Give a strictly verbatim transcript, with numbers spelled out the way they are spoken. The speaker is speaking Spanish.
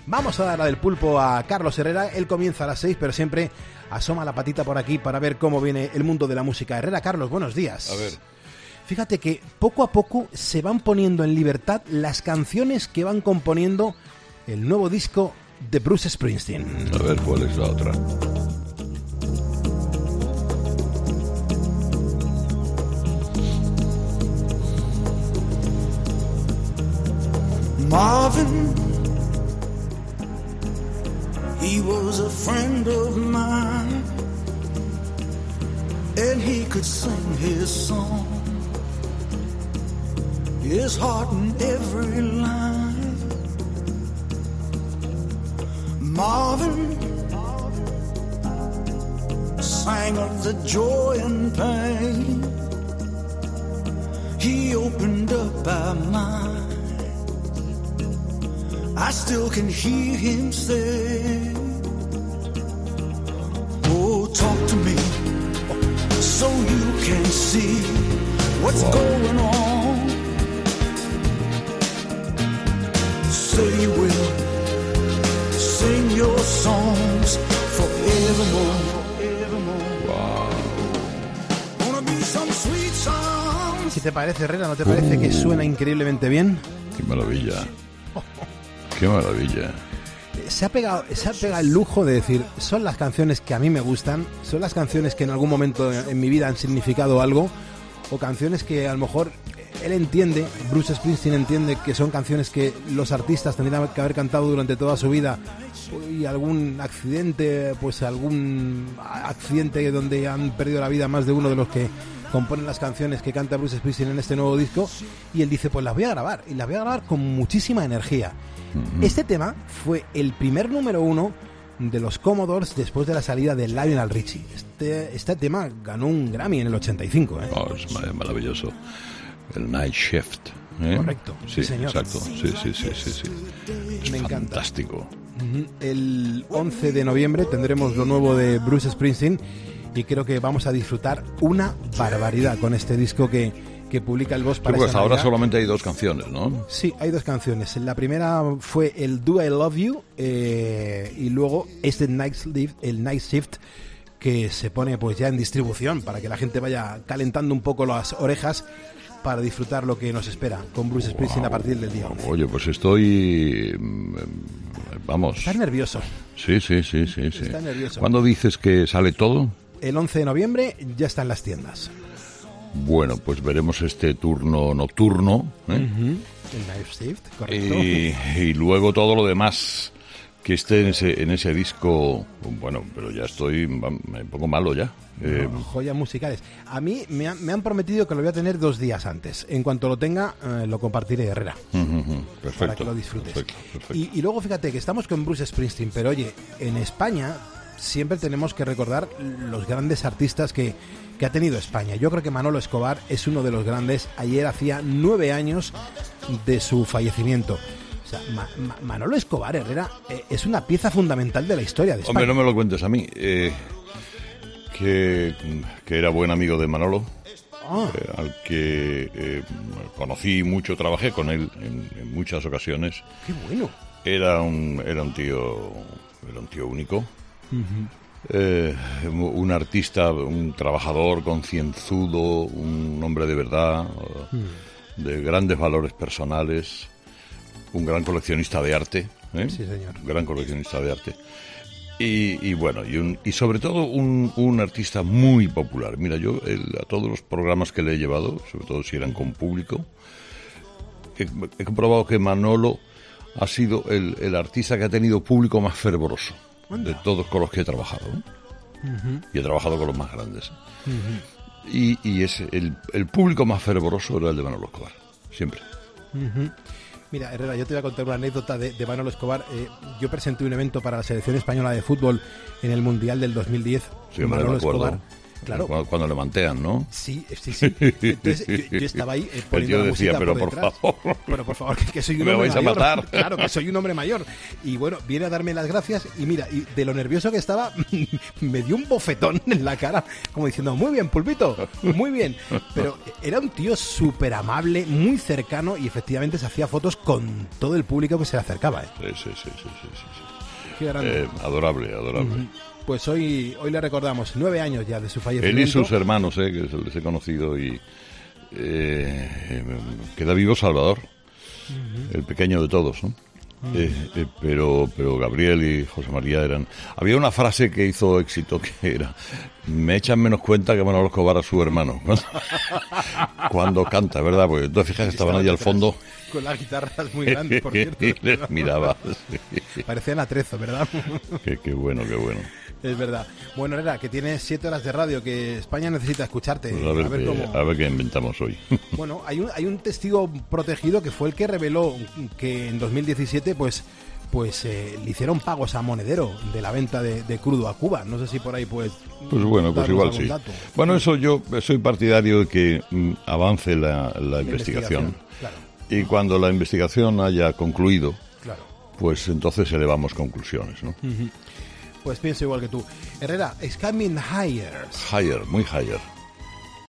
Vamos a dar la del pulpo a Carlos Herrera. Él comienza a las seis, pero siempre asoma la patita por aquí para ver cómo viene el mundo de la música. Herrera, Carlos, buenos días. A ver. Fíjate que poco a poco se van poniendo en libertad las canciones que van componiendo el nuevo disco de Bruce Springsteen. A ver, ¿cuál es la otra? Marvin, he was a friend of mine, and he could sing his song, his heart in every line. Marvin sang of the joy and pain, he opened up our mind. I still can hear him say, oh, talk to me so you can see what's wow. going on. Say you will sing your songs forevermore, forevermore. Wow. Gonna be some sweet songs. ¿Qué te parece, Herrera? ¿No te parece uh, que suena increíblemente bien? Qué maravilla. Qué maravilla. Se ha pegado, se ha pegado el lujo de decir, son las canciones que a mí me gustan, son las canciones que en algún momento en mi vida han significado algo, o canciones que a lo mejor él entiende, Bruce Springsteen entiende que son canciones que los artistas tendrían que haber cantado durante toda su vida, y algún accidente, pues algún accidente donde han perdido la vida más de uno de los que componen las canciones que canta Bruce Springsteen en este nuevo disco, y él dice, pues las voy a grabar, y las voy a grabar con muchísima energía. Uh-huh. Este tema fue el primer número uno de los Commodores después de la salida de Lionel Richie. Este, este tema ganó un Grammy en el ochenta y cinco. ¿eh? Oh, es maravilloso. El Night Shift. ¿eh? Correcto, sí, sí, señor. Exacto, sí, sí, sí, sí, sí. Es Me encanta. Fantástico. Uh-huh. El once de noviembre tendremos lo nuevo de Bruce Springsteen, y creo que vamos a disfrutar una barbaridad con este disco que, que publica el Boss para sí, pues esta ahora Navidad. Solamente hay dos canciones, ¿no? Sí, hay dos canciones. La primera fue el Do I Love You, eh, y luego este Night Shift, el Night Shift, que se pone pues ya en distribución para que la gente vaya calentando un poco las orejas para disfrutar lo que nos espera con Bruce Springsteen wow. a partir del día once. Oye, pues estoy... Vamos. ¿Estás nervioso? Sí, sí, sí, sí, sí. Estás nervioso. ¿Cuándo dices que sale todo? El once de noviembre ya está en las tiendas. Bueno, pues veremos este turno nocturno, ¿eh? Uh-huh. El Night Shift, correcto. Y, y luego todo lo demás que esté en ese en ese disco. Bueno, pero ya estoy un poco malo ya. No, eh, joyas musicales. A mí me, ha, me han prometido que lo voy a tener dos días antes. En cuanto lo tenga, eh, lo compartiré, Herrera. Uh, uh, perfecto. Para que lo disfrutes. Perfecto, perfecto. Y, y luego fíjate que estamos con Bruce Springsteen, pero oye, en España siempre tenemos que recordar los grandes artistas que, que ha tenido España. Yo creo que Manolo Escobar es uno de los grandes. Ayer hacía nueve años de su fallecimiento. O sea, Ma, Ma, Manolo Escobar, Herrera, eh, es una pieza fundamental de la historia de España. Hombre, no me lo cuentes a mí. Eh, que, que era buen amigo de Manolo. Oh. Eh, al que eh, conocí mucho, trabajé con él en, en muchas ocasiones. ¡Qué bueno! Era un, era un tío, era un tío único. Uh-huh. Eh, un artista, un trabajador concienzudo, un hombre de verdad, uh-huh. de grandes valores personales, un gran coleccionista de arte, ¿eh? Sí, señor. Un gran coleccionista de arte. Y, y bueno, y, un, y sobre todo un, un artista muy popular. Mira, yo el, a todos los programas que le he llevado, sobre todo si eran con público, he, he comprobado que Manolo ha sido el, el artista que ha tenido público más fervoroso de todos con los que he trabajado, ¿eh? Uh-huh. Y he trabajado con los más grandes. Uh-huh. Y, y es el, el público más fervoroso era el de Manolo Escobar, siempre. Uh-huh. Mira, Herrera, yo te voy a contar una anécdota de, de Manolo Escobar. Eh, yo presenté un evento para la selección española de fútbol en el Mundial del dos mil diez. Sí, Manolo Escobar Claro. Cuando, cuando le mantean, ¿no? Sí, sí, sí. Entonces yo, yo estaba ahí eh, El poniendo tío la decía, música pero por por detrás. favor. Pero por favor, que, que soy un Me hombre vais a mayor. matar. Claro, que soy un hombre mayor. Y bueno, viene a darme las gracias y mira, y de lo nervioso que estaba, me dio un bofetón en la cara, como diciendo, muy bien, Pulpito, muy bien. Pero era un tío súper amable, muy cercano y efectivamente se hacía fotos con todo el público que se le acercaba. ¿eh? Sí, sí, sí, sí, sí, sí, sí. Qué grande. Eh, adorable, adorable. Ujú. Pues hoy, hoy le recordamos, nueve años ya de su fallecimiento. Él y sus hermanos, eh, que les he conocido, y eh, queda vivo Salvador, uh-huh. el pequeño de todos, ¿no? Uh-huh. eh, eh, pero, pero Gabriel y José María eran... Había una frase que hizo éxito que era: me echan menos cuenta que Manolo Escobar a su hermano. Cuando, cuando canta, ¿verdad? Porque tú te fijas que estaban allí al fondo... Con las guitarras muy grandes, por cierto. Y les miraba. Parecían atrezo, ¿verdad? Qué, qué bueno, qué bueno. Es verdad. Bueno, Herrera, que tienes siete horas de radio, que España necesita escucharte. Pues a, ver a, ver qué, cómo... a ver qué inventamos hoy. Bueno, hay un, hay un testigo protegido que fue el que reveló que en dos mil diecisiete, pues... pues eh, le hicieron pagos a Monedero de la venta de, de crudo a Cuba. No sé si por ahí pues... Pues bueno, pues igual sí. Dato. Bueno, eso yo soy partidario de que mm, avance la, la, la investigación. investigación claro. Y cuando la investigación haya concluido, claro. pues entonces elevamos conclusiones, ¿no? Uh-huh. Pues pienso igual que tú. Herrera, it's coming higher. Higher, muy higher.